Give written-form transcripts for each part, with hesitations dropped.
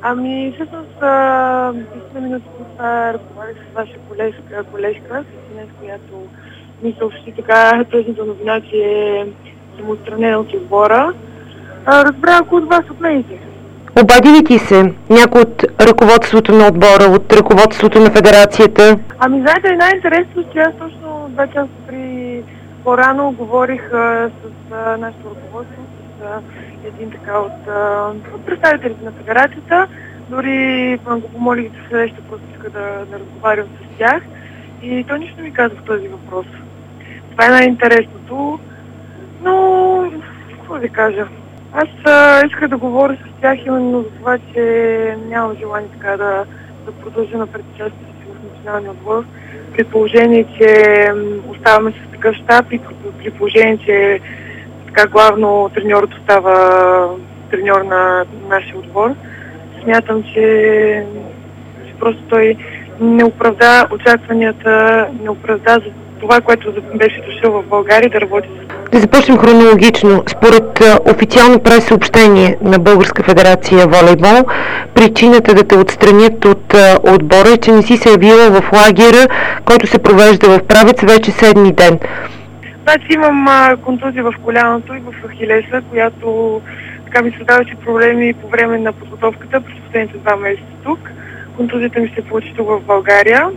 Всъщност, 10 минути по това разговарях с ваша колежка, с която ми съобщи така тъжната новина, че съм отстранена от отбора. Разбрах от вас от медиите. Обади ли ти се някой от ръководството на отбора, от ръководството на федерацията? Знаете, най-интересно, че аз точно 2 часа по-рано говорих с нашето ръководство, с един така от представителите на федерацията. Дори го помолих да се среща, просто иска да разговарям с тях. И той нищо не ми каза в този въпрос. Това е най-интересното. Но, какво да кажа? Аз исках да говоря с тях именно за това, че нямам желание така да продължа напред частите си в националния отбор. При положение, че оставаме с такъв щаб и при положение, че така главно треньорът остава треньор на нашия отбор. Смятам, че просто той не оправда очакванията, не оправда за това, което беше дошъл в България да работи. Да започнем хронологично. Според официално прес-съобщение на Българска федерация волейбол, причината да те отстранят от отбора е, че не си се явила в лагера, който се провежда в Правец вече 7-ми ден. Значи имам контузия в коляното и в ахилеса, която така ми създаваше проблеми по време на подготовката през последните 2 месеца тук. Контузията ми се получи тук в България.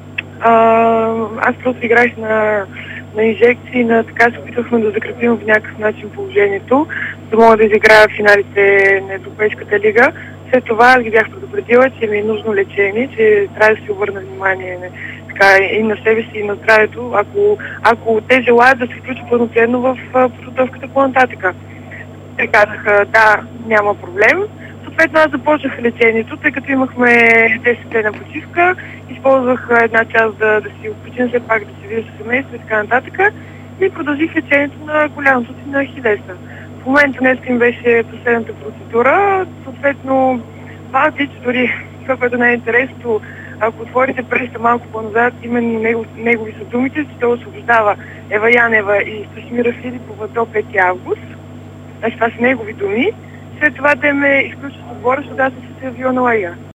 Аз просто играх на инжекции, така се опитвахме да закрепим в някакъв начин положението, да мога да изиграя в финалите на Европейската лига. След това аз ги бях предупредила, че ми е нужно лечение, че трябва да се обърна внимание и на себе си, и на здравето, ако те желаят да се включат пълноценно в подготовката по-нататъка. Те казаха, да, няма проблем. Съответно аз започнах лечението, тъй като имахме 10 дена почивка, използвах една част да си отпочина, все пак да се видя с семейство и така нататък, и продължих лечението на коляното си на ахилеса. В момента днес им беше последната процедура, съответно дори това, което не е интересно, ако отворите преста малко по-назад, именно негови са думите, че той освобождава Ева Янева и Стасмира Филипова до 5 август. Значи това са негови думи. След това те ме изключат от отбора, защото аз съм се явила на лагера.